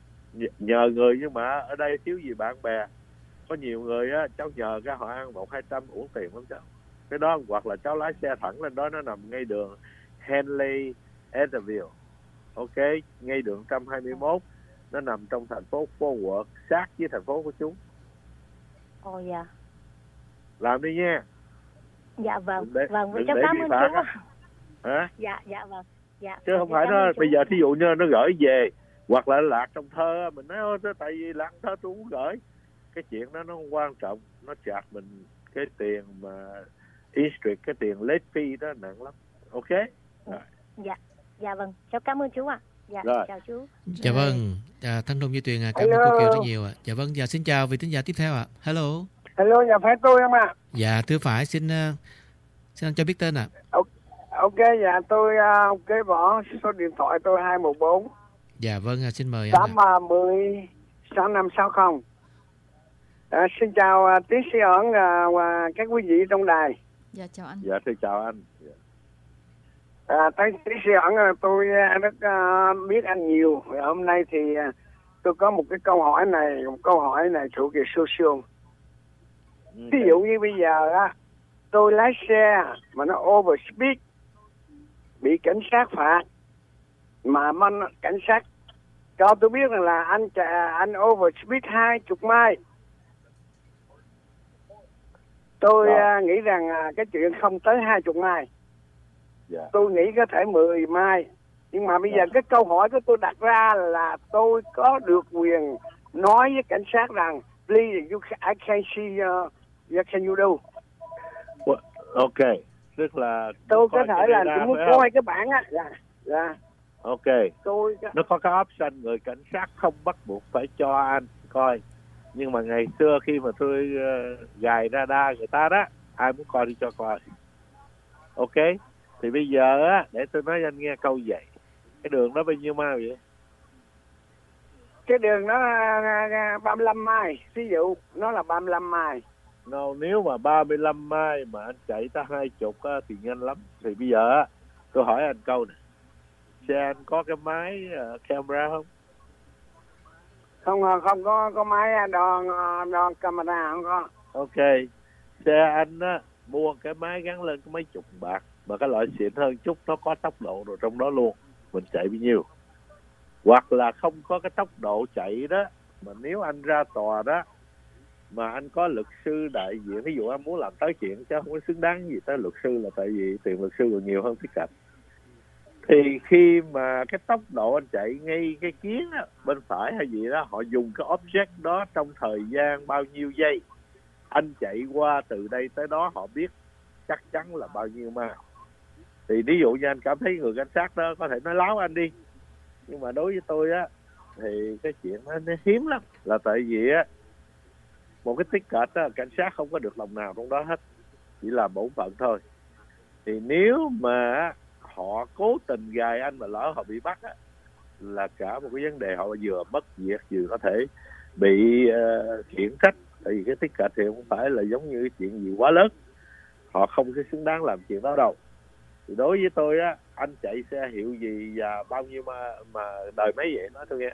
Nhờ người, nhưng mà ở đây thiếu gì bạn bè. Có nhiều người á, cháu nhờ cái họ ăn một hai trăm uổng tiền lắm cháu. Cái đó hoặc là cháu lái xe thẳng lên đó, nó nằm ngay đường Henley Edaville. Ok, ngay đường một trăm hai mươi mốt. Nó nằm trong thành phố Forward, sát với thành phố của chú. Ồ dạ. Làm đi nha. Dạ vâng. Để, vâng, vậy cháu cảm ơn chú. Hả? Dạ, dạ vâng. Dạ. Chứ không phải nó, bây giờ thí dụ như nó gửi về, hoặc là lạc trong thơ, mình nói ôi, tại vì lạc thơ tôi cũng gửi. Cái chuyện đó nó không quan trọng, nó chặt mình cái tiền mà district, cái tiền late fee đó nặng lắm. Ok? Rồi. Dạ, dạ vâng, cháu cảm ơn chú ạ. À. Dạ, rồi. Chào chú. Dạ vâng, à, Thanh Hùng Như Tuyền à, cảm ơn cô Kiều rất nhiều ạ. À. Dạ vâng, dạ xin chào vị thính giả tiếp theo ạ. À. Hello. Hello, nhà phải tôi không ạ? À? Dạ thưa phải, xin uh, xin anh cho biết tên ạ. À. Ok, dạ tôi uh, kế bỏ số điện thoại tôi hai một bốn. Dạ vâng, xin mời anh. tám mươi sáu năm sáu không. À, xin chào uh, tiến sĩ Ẩn uh, và các quý vị trong đài. Dạ chào anh. Dạ thưa chào anh. Dạ. À, tiến sĩ Ẩn, tôi uh, rất uh, biết anh nhiều. Hôm nay thì uh, tôi có một cái câu hỏi này, một câu hỏi này thuộc về social. Ví dụ như bây giờ á, tôi lái xe mà nó overspeed, bị cảnh sát phạt, mà man cảnh sát cho tôi biết rằng là anh anh overspeed hai chục mai. Tôi uh, nghĩ rằng uh, cái chuyện không tới hai chục mai. Yeah. Tôi nghĩ có thể mười mai. Nhưng mà bây yeah. giờ cái câu hỏi của tôi đặt ra là tôi có được quyền nói với cảnh sát rằng please, you, I can see uh, what can you do. Well, ok. tức là tôi có coi thể cái là radar, tôi muốn phải coi không? cái bản á. Dạ. Dạ. Ok, Tôi nó có cái option người cảnh sát không bắt buộc phải cho anh coi, nhưng mà ngày xưa khi mà tôi uh, gài radar người ta đó, ai muốn coi thì cho coi. Ok, thì bây giờ á, để tôi nói cho anh nghe câu vậy, cái đường đó bao nhiêu mile vậy? cái đường nó ba mươi lăm mai, ví dụ nó là ba mươi lăm mai. No, nếu mà ba mươi lăm mai mà anh chạy tới hai chục á, thì nhanh lắm. Thì bây giờ á, tôi hỏi anh câu này, xe anh có cái máy uh, camera không? Không, không có có máy đo đo camera, không có. Ok, xe anh á, mua cái máy gắn lên có mấy chục bạc, mà cái loại xịn hơn chút, nó có tốc độ rồi trong đó luôn, mình chạy bao nhiêu. Hoặc là không có cái tốc độ chạy đó, mà nếu anh ra tòa đó mà anh có luật sư đại diện, ví dụ anh muốn làm tới chuyện chứ không có xứng đáng gì tới luật sư, là tại vì tiền luật sư còn nhiều hơn tiết kiệm. Thì khi mà cái tốc độ anh chạy ngay cái kiến á, bên phải hay gì đó, họ dùng cái object đó trong thời gian bao nhiêu giây, anh chạy qua từ đây tới đó họ biết chắc chắn là bao nhiêu mà. Thì ví dụ như anh cảm thấy người cảnh sát đó có thể nói láo anh đi, nhưng mà đối với tôi á thì cái chuyện đó nó hiếm lắm, là tại vì á một cái ticket á, cảnh sát không có được đồng nào trong đó hết, chỉ là bổn phận thôi. Thì nếu mà họ cố tình gài anh mà lỡ họ bị bắt á, là cả một cái vấn đề, họ vừa mất việc vừa có thể bị uh, khiển trách. Tại vì cái ticket thì không phải là giống như cái chuyện gì quá lớn, họ không có xứng đáng làm chuyện đó đâu. Thì đối với tôi á, anh chạy xe hiệu gì và bao nhiêu mà mà đời mấy vậy, nói tôi nghe.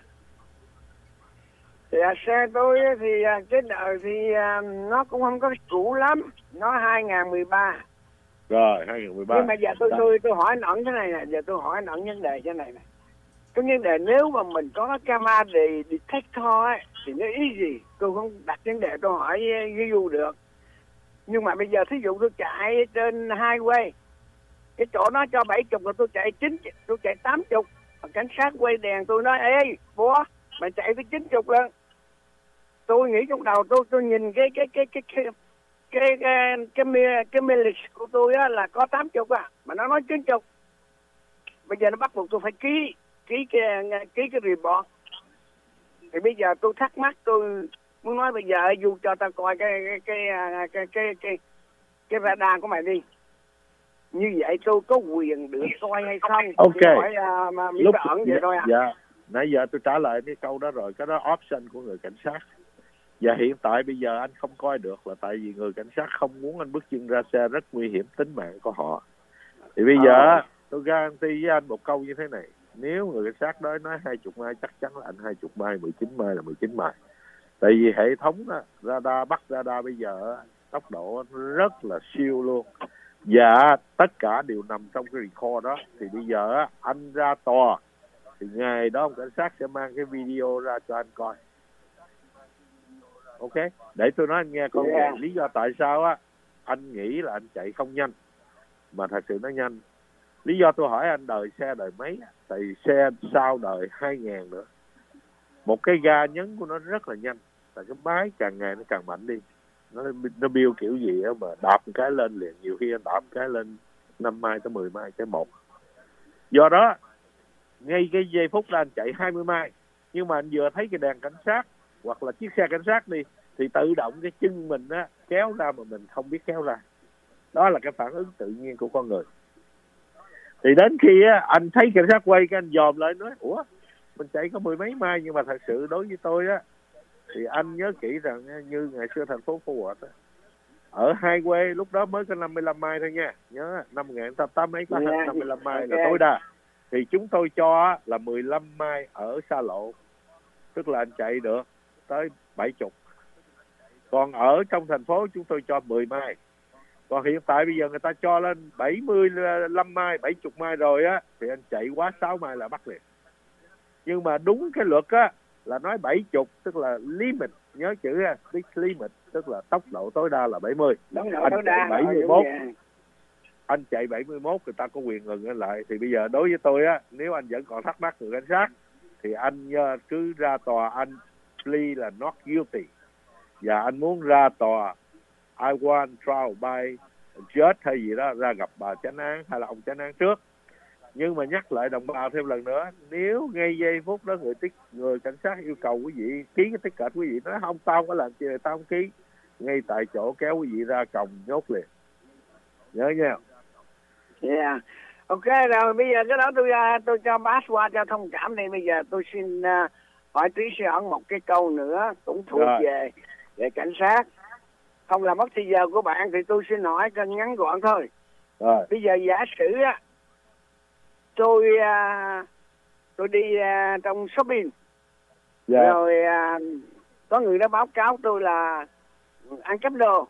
Thì à, xe tôi thì à, cái đời thì à, nó cũng không có cũ lắm, nó hai không một ba. Rồi hai không một ba. Nhưng mà giờ tôi tôi tôi hỏi ẩn thế này nè, giờ tôi hỏi ẩn vấn đề thế này nè. Cái vấn đề nếu mà mình có cái camera để detector ấy, thì nó ý gì? Tôi không đặt vấn đề tôi hỏi ví dụ được. Nhưng mà bây giờ thí dụ tôi chạy trên highway, cái chỗ nó cho bảy chục rồi tôi chạy chín, tôi chạy tám chục, cảnh sát quay đèn tôi nói ê bố mày chạy tới chín chục lần. Tôi nghĩ trong đầu tôi tôi nhìn cái cái cái cái cái cái cái cái cái, cái mileage của tôi á là có tám chục à, mà nó nói chín chục. Bây giờ nó bắt buộc tôi phải ký ký cái ký cái report. Thì bây giờ tôi thắc mắc, tôi muốn nói bây giờ dù cho tao coi cái cái cái cái cái cái, cái radar của mày đi. Như vậy tôi có quyền được coi hay không? Ok. Hỏi, uh, mà lúc ẩn vậy dạ, thôi à. Dạ. Nãy giờ tôi trả lời cái câu đó rồi, cái đó option của người cảnh sát. Và hiện tại bây giờ anh không coi được là tại vì người cảnh sát không muốn anh bước chân ra xe, rất nguy hiểm tính mạng của họ. Thì bây giờ à. tôi guarantee với anh một câu như thế này, nếu người cảnh sát đó nói hai chục mai, chắc chắn là anh hai chục mai, mười chín mai là mười chín mai. Tại vì hệ thống đó, radar bắt radar bây giờ tốc độ rất là siêu luôn. Và tất cả đều nằm trong cái record đó. Thì bây giờ anh ra tòa thì ngày đó ông cảnh sát sẽ mang cái video ra cho anh coi. Ok, để tôi nói anh nghe câu yeah. này. Lý do tại sao á anh nghĩ là anh chạy không nhanh mà thật sự nó nhanh. Lý do tôi hỏi anh đời xe đời mấy, tại vì xe sau đời hai ngàn nữa. Một cái ga nhấn của nó rất là nhanh, tại cái máy càng ngày nó càng mạnh đi. Nó nó build kiểu gì á mà đạp một cái lên liền, nhiều khi anh đạp một cái lên năm mai tới mười mai cái một. Do đó ngay cái giây phút là anh chạy hai mươi mai, nhưng mà anh vừa thấy cái đèn cảnh sát hoặc là chiếc xe cảnh sát đi thì tự động cái chân mình á kéo ra mà mình không biết kéo ra. Đó là cái phản ứng tự nhiên của con người. Thì đến khi á anh thấy cảnh sát quay, cái anh dòm lại nói ủa mình chạy có mười mấy mai, nhưng mà thật sự đối với tôi á thì anh nhớ kỹ rằng như ngày xưa thành phố Phú Quốc ở highway lúc đó mới có năm mươi lăm mai thôi nha, nhớ năm một nghìn chín trăm tám mươi mấy có yeah. năm mươi lăm mai okay. là tối đa. Thì chúng tôi cho là mười lăm mai ở xa lộ, tức là anh chạy được tới bảy mươi. Còn ở trong thành phố chúng tôi cho mười mai. Còn hiện tại bây giờ người ta cho lên bảy mươi lăm mai, bảy mươi mai rồi á, thì anh chạy quá sáu mai là bắt liền. Nhưng mà đúng cái luật á là nói bảy mươi, tức là limit, nhớ chữ á, speed limit, tức là tốc độ tối đa là bảy mươi. Anh chạy bảy mươi mốt, anh chạy bảy mươi mốt, người ta có quyền ngừng anh lại. Thì bây giờ đối với tôi á, nếu anh vẫn còn thắc mắc người cảnh sát thì anh cứ ra tòa, anh plea là not guilty, và anh muốn ra tòa I want trial by judge hay gì đó ra gặp bà chánh án hay là ông chánh án trước. Nhưng mà nhắc lại đồng bào thêm lần nữa, nếu ngay giây phút đó người tích người cảnh sát yêu cầu quý vị ký cái ticket, quý vị nói không, tao không có làm gì, tao không ký, ngay tại chỗ kéo quý vị ra còng nhốt liền, nhớ nha. Yeah. Ok, rồi bây giờ cái đó tôi tôi cho pass qua cho thông cảm đi. Bây giờ tôi xin uh, hỏi Trí Sĩ ẩn một cái câu nữa cũng thuộc rồi. về về cảnh sát, không làm mất thời giờ của bạn thì tôi xin hỏi cần ngắn gọn thôi. Rồi. Bây giờ giả sử á, tôi uh, tôi đi uh, trong shopping, dạ. rồi uh, có người đã báo cáo tôi là ăn cắp đồ,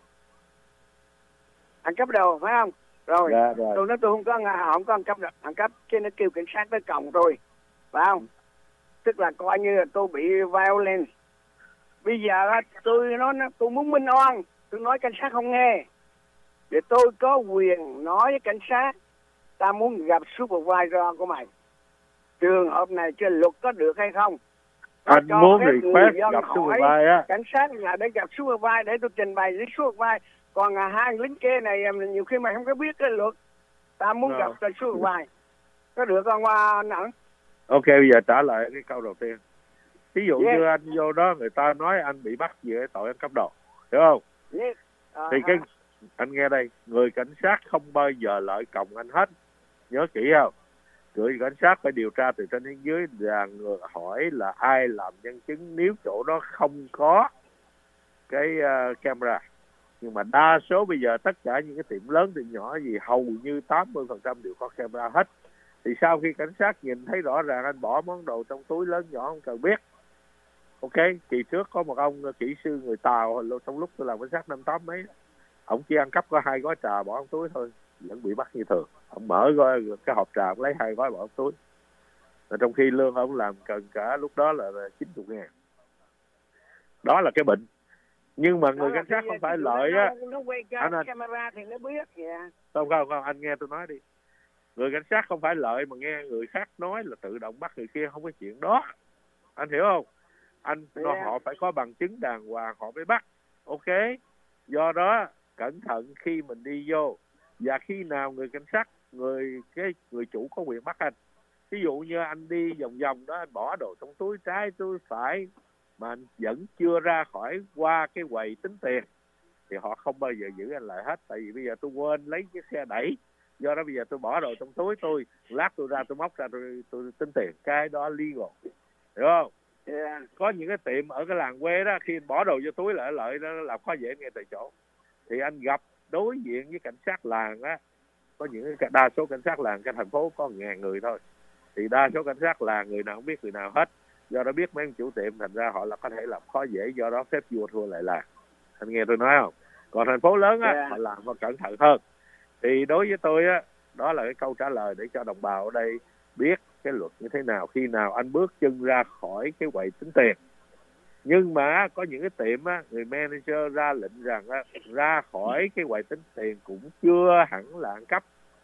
ăn cắp đồ phải không? Rồi, dạ, rồi. tôi nói tôi không có không có ăn cắp được, ăn cắp, chứ nó kêu cảnh sát tới còng tôi, phải không? Tức là coi như là tôi bị violence. Bây giờ tôi nói tôi muốn minh oan, tôi nói cảnh sát không nghe, để tôi có quyền nói với cảnh sát, ta muốn gặp supervisor của mày. Trường hợp này trên luật có được hay không? Anh cho muốn request gặp supervisor á. Cảnh sát là để gặp supervisor để tôi trình bày với supervisor. Còn à, hai lính kia này nhiều khi mày không có biết cái luật, ta muốn no. gặp tại supervisor. Có được không anh Ẩn? Ok, bây giờ trả lời cái câu đầu tiên. Ví dụ yeah. như anh vô đó người ta nói anh bị bắt về tội ăn cắp đồ, hiểu không? Yeah. Uh, thì cái anh nghe đây, người cảnh sát không bao giờ lợi còng anh hết, nhớ kỹ không? Người cảnh sát phải điều tra từ trên đến dưới, và người hỏi là ai làm nhân chứng nếu chỗ đó không có cái uh, camera. Nhưng mà đa số bây giờ tất cả những cái tiệm lớn tiệm nhỏ gì hầu như tám mươi phần trăm đều có camera hết. Thì sau khi cảnh sát nhìn thấy rõ ràng anh bỏ món đồ trong túi lớn nhỏ không cần biết. Ok, kỳ trước có một ông kỹ sư người Tàu, trong lúc tôi làm cảnh sát năm tám mấy, ông chỉ ăn cắp có hai gói trà bỏ trong túi thôi, vẫn bị bắt như thường. Ông mở gói cái hộp trà, ông lấy hai gói bỏ trong túi. Và trong khi lương ông làm cần cả lúc đó là chín mươi ngàn. Đó là cái bệnh. Nhưng mà người cảnh sát không phải lợi á. Nó quay camera thì nó biết kìa. Không, không, không, anh nghe tôi nói đi. Người cảnh sát không phải lợi mà nghe người khác nói là tự động bắt người kia, không có chuyện đó. Anh hiểu không? Anh yeah. Họ phải có bằng chứng đàng hoàng họ mới bắt. Ok. Do đó cẩn thận khi mình đi vô. Và khi nào người cảnh sát, người cái người chủ có quyền bắt anh. Ví dụ như anh đi vòng vòng đó, anh bỏ đồ trong túi trái túi phải mà anh vẫn chưa ra khỏi qua cái quầy tính tiền thì họ không bao giờ giữ anh lại hết. Tại vì bây giờ tôi quên lấy cái xe đẩy, do đó bây giờ tôi bỏ đồ trong túi tôi, lát tôi ra tôi móc ra tôi, tôi tính tiền, cái đó legal, hiểu không? Yeah. Có những cái tiệm ở cái làng quê đó, khi bỏ đồ vô túi lại lợi nó làm khó dễ ngay tại chỗ. Thì anh gặp đối diện với cảnh sát làng á, có những cái đa số cảnh sát làng cái thành phố có ngàn người thôi, thì đa số cảnh sát làng người nào không biết người nào hết. Do đó biết mấy ông chủ tiệm, thành ra họ là có thể làm khó dễ, do đó phép vua thua lại là. Anh nghe tôi nói không? Còn thành phố lớn á, yeah. họ làm họ cẩn thận hơn. Thì đối với tôi á, đó là cái câu trả lời để cho đồng bào ở đây biết cái luật như thế nào. Khi nào anh bước chân ra khỏi cái quầy tính tiền. Nhưng mà có những cái tiệm á, người manager ra lệnh rằng á, ra khỏi cái quầy tính tiền cũng chưa hẳn là ăn cắp.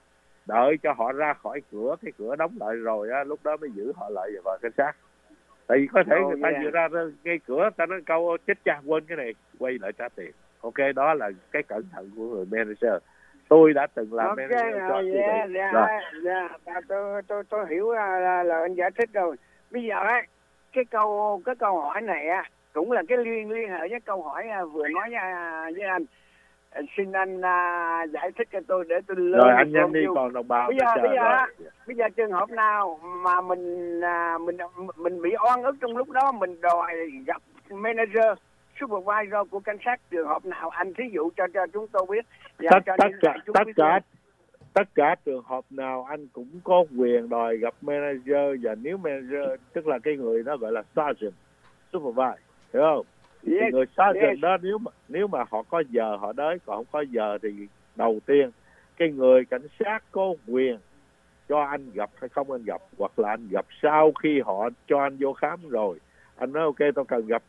Đợi cho họ ra khỏi cửa, cái cửa đóng lại rồi á, lúc đó mới giữ họ lại vào cảnh sát. Tại vì có thể oh, người ta yeah. vừa ra ngay cửa, ta nói câu chết cha quên cái này, quay lại trả tiền. Ok, đó là cái cẩn thận của người manager. Tôi đã từng làm okay, manager cho uh, yeah, yeah, rồi. Yeah, yeah. Tôi, tôi, tôi hiểu uh, là anh giải thích rồi. Bây giờ á, cái câu cái câu hỏi này á cũng là cái liên liên hệ với câu hỏi uh, vừa nói uh, với anh. Uh, xin anh uh, giải thích cho tôi để tôi lên. Rồi anh nhanh đi, còn đồng bào bây giờ bây giờ rồi. Bây giờ trường hợp nào mà mình uh, mình mình bị oan ức trong lúc đó, mình đòi gặp manager, supervisor của cảnh sát, trường hợp nào anh thí dụ cho cho chúng tôi biết. Tất, cho tất cả tất cả tất cả trường hợp nào anh cũng có quyền đòi gặp manager, và nếu manager tức là cái người đó gọi là sergeant, supervisor, hiểu không? Yes, thì người sergeant yes. đó nếu mà nếu mà họ có giờ họ tới, còn không có giờ thì đầu tiên cái người cảnh sát có quyền cho anh gặp hay không anh gặp, hoặc là anh gặp sau khi họ cho anh vô khám rồi. Anh nói ok tôi cần gặp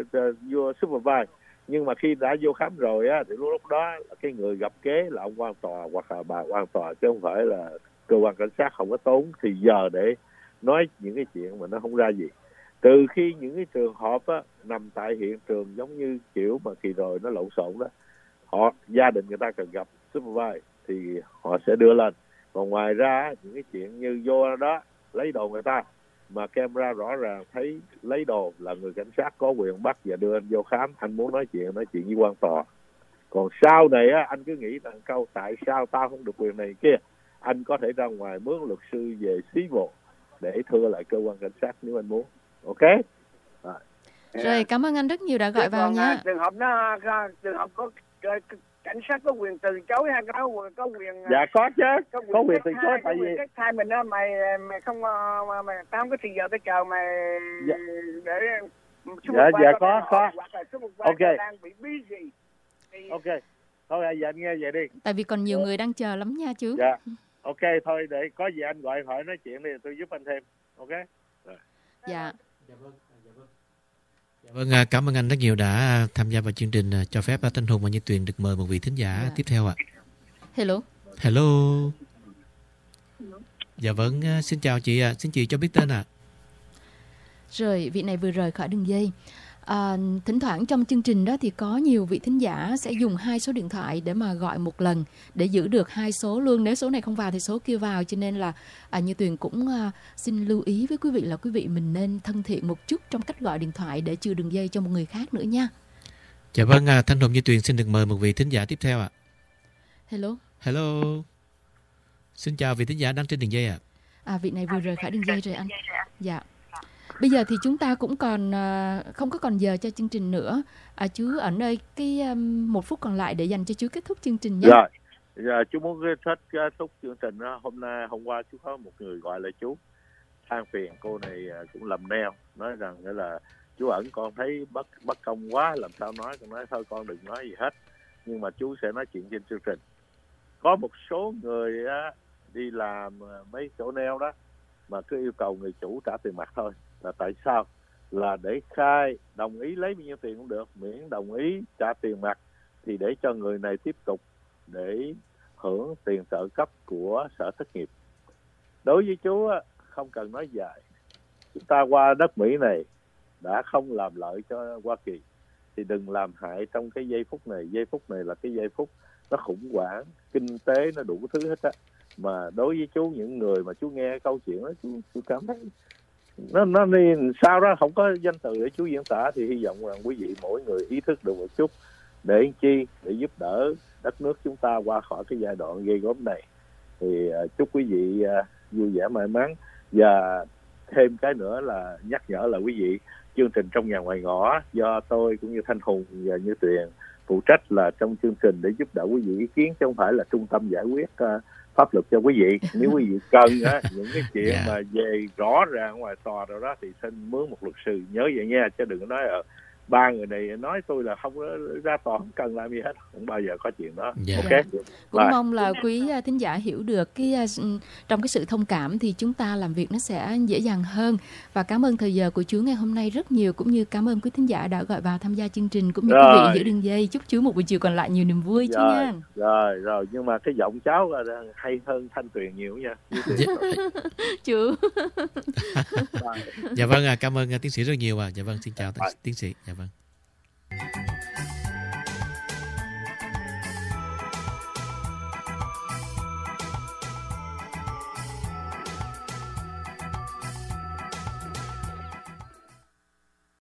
vô supervisor, nhưng mà khi đã vô khám rồi á thì lúc, lúc đó cái người gặp kế là ông quan tòa hoặc là bà quan tòa, chứ không phải là cơ quan cảnh sát không có tốn thì giờ để nói những cái chuyện mà nó không ra gì. Từ khi những cái trường hợp á, nằm tại hiện trường giống như kiểu mà kỳ rồi nó lộn xộn đó, họ gia đình người ta cần gặp supervise thì họ sẽ đưa lên. Còn ngoài ra những cái chuyện như vô đó lấy đồ người ta mà camera rõ ràng thấy lấy đồ là người cảnh sát có quyền bắt và đưa anh vô khám. Anh muốn nói chuyện nói chuyện với quan tòa. Còn sau này á, anh cứ nghĩ rằng câu tại sao tao không được quyền này kia, anh có thể ra ngoài mướn luật sư về civil để thưa lại cơ quan cảnh sát nếu anh muốn. Ok. À. Rồi, cảm ơn anh rất nhiều đã gọi vào nha. Trường hợp nó trường hợp có cảnh sát có quyền từ chối hay có quyền có quyền dạ có chứ có quyền, có quyền từ chối tại vì cái thai mình đó mày mày không mày, mày tao không có thì giờ tới chờ mày dạ. để dạ dạ có có ok đang bị busy thì... ok thôi giờ anh nghe vậy đi tại vì còn nhiều người đang chờ lắm nha chú. Dạ ok thôi để có gì anh gọi hỏi nói chuyện đi tôi giúp anh thêm. Ok rồi. Dạ dạ vâng dạ vâng Vâng, cảm ơn anh rất nhiều đã tham gia vào chương trình. Cho phép Thanh Hùng và Như Tuyền được mời một vị thính giả yeah. tiếp theo ạ. Hello. Hello. Dạ vâng, xin chào chị ạ. Xin chị cho biết tên ạ. Rồi, vị này vừa rời khỏi đường dây. À, thỉnh thoảng trong chương trình đó thì có nhiều vị thính giả sẽ dùng hai số điện thoại để mà gọi một lần để giữ được hai số luôn. Nếu số này không vào thì số kia vào, cho nên là à, Như Tuyền cũng à, xin lưu ý với quý vị là quý vị mình nên thân thiện một chút trong cách gọi điện thoại để trừ đường dây cho một người khác nữa nha. Dạ vâng, à, Thanh Hùng Như Tuyền xin được mời một vị thính giả tiếp theo ạ. Hello. Hello. Xin chào vị thính giả đang trên đường dây ạ. À, vị này vừa rời khỏi đường dây rồi anh. Dạ. Bây giờ thì chúng ta cũng còn không có còn giờ cho chương trình nữa. À, chú ẩn ơi, cái um, một phút còn lại để dành cho chú kết thúc chương trình nhé. Rồi, giờ chú muốn kết thúc chương trình đó. Hôm nay hôm qua chú có một người gọi lại chú than phiền cô này cũng lầm neo, nói rằng nghĩa là chú ẩn con thấy bất bất công quá, làm sao nói, con nói thôi con đừng nói gì hết, nhưng mà chú sẽ nói chuyện trên chương trình. Có một số người á, đi làm mấy chỗ neo đó mà cứ yêu cầu người chủ trả tiền mặt thôi. Là tại sao? Là để khai đồng ý lấy bao nhiêu tiền cũng được, miễn đồng ý trả tiền mặt thì để cho người này tiếp tục để hưởng tiền trợ cấp của sở thất nghiệp. Đối với chú không cần nói dài, chúng ta qua đất Mỹ này đã không làm lợi cho Hoa Kỳ thì đừng làm hại trong cái giây phút này. Giây phút này là cái giây phút nó khủng hoảng kinh tế, nó đủ thứ hết á. Mà đối với chú, những người mà chú nghe câu chuyện đó, chú, chú cảm thấy nó nó đi sao đó không có danh từ để chú diễn tả, thì hy vọng rằng quý vị mỗi người ý thức được một chút để chi để giúp đỡ đất nước chúng ta qua khỏi cái giai đoạn ghê gớm này. Thì uh, chúc quý vị uh, vui vẻ may mắn. Và thêm cái nữa là nhắc nhở là quý vị, chương trình Trong Nhà Ngoài Ngõ do tôi cũng như Thanh Hùng và Như Tuyền phụ trách là trong chương trình để giúp đỡ quý vị ý kiến, chứ không phải là trung tâm giải quyết uh, pháp luật cho quý vị. Nếu quý vị cần á, những cái chuyện yeah. mà về rõ ràng ngoài tòa rồi đó thì xin mướn một luật sư, nhớ vậy nha, chứ đừng có nói ở ba người này nói tôi là không ra tòa không cần làm gì hết, không bao giờ có chuyện đó. Yeah. Ok. Cũng Bye. Mong là quý thính giả hiểu được cái trong cái sự thông cảm thì chúng ta làm việc nó sẽ dễ dàng hơn. Và cảm ơn thời giờ của chú ngày hôm nay rất nhiều, cũng như cảm ơn quý thính giả đã gọi vào tham gia chương trình, cũng như rồi. Quý vị giữ đường dây. Chúc chú một buổi chiều còn lại nhiều niềm vui chứ nha. Rồi rồi, nhưng mà cái giọng cháu hay hơn Thanh Tuyền nhiều nha. Chú. Dạ vâng, cảm ơn tiến sĩ rất nhiều. Dạ vâng, xin chào tiến sĩ. Dạ vâng.